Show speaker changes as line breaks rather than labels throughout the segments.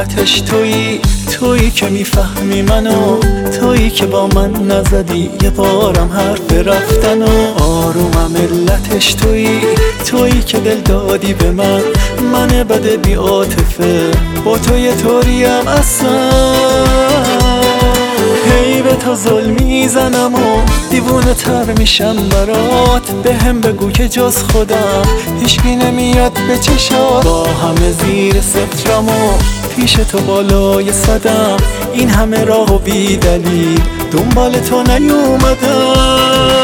علتش تویی که میفهمی منو، تویی که با من نزدی یه بارم حرف رفتن و آرومم علتش تویی که دل دادی به من بده بی عاطفه با تو یه طوریم اصلا. هی به تو ظلم میزنم و دیوونه تر میشم برات، به هم بگو که جز خودم هیچکی نمیاد به چشات. با همه زیر صفرم و پیش تو بالای صدم، این همه راه و بی دلیل دنبال تو نیومدم.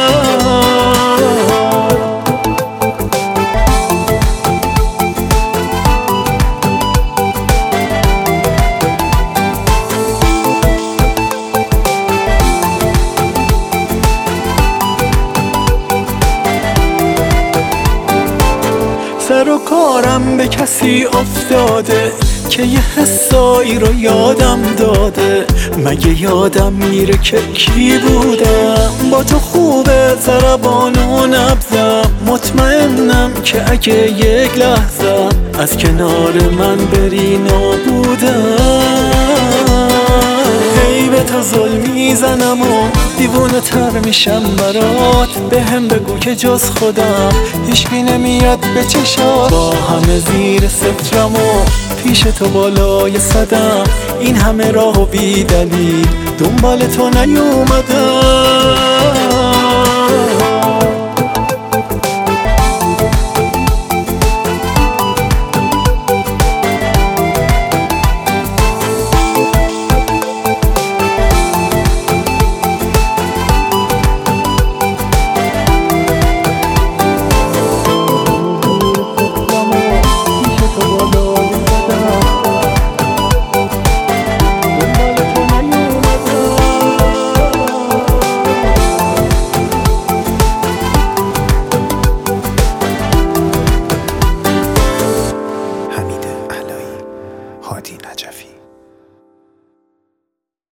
سر و کارم به کسی افتاده که یه حسایی رو یادم داده، مگه یادم میره که کی بودم؟ با تو خوبه ضربان و نبضم، مطمئنم که اگه یک لحظه از کنار من بری نابودم. هی به تو ظلم میزنم و دیوونه تر میشم برات، به هم بگو که جز خودم هیچکی نمیاد به چشات. با همه زیر صفرم و پیش تو بالای صدم، این همه راه و بی دلیل دنبال تو نیومدم.